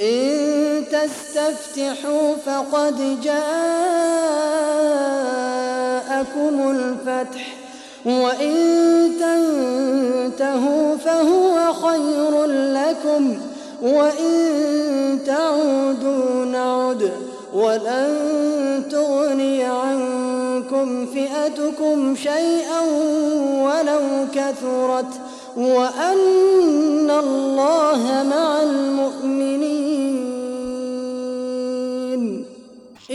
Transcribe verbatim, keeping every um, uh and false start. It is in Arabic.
إن تستفتحوا فقد جاءكم الفتح وإن تنتهوا فهو خير لكم وإن تعودوا نعد ولن تغني عنكم فئتكم شيئا ولو كثرت وأن الله مع المؤمنين.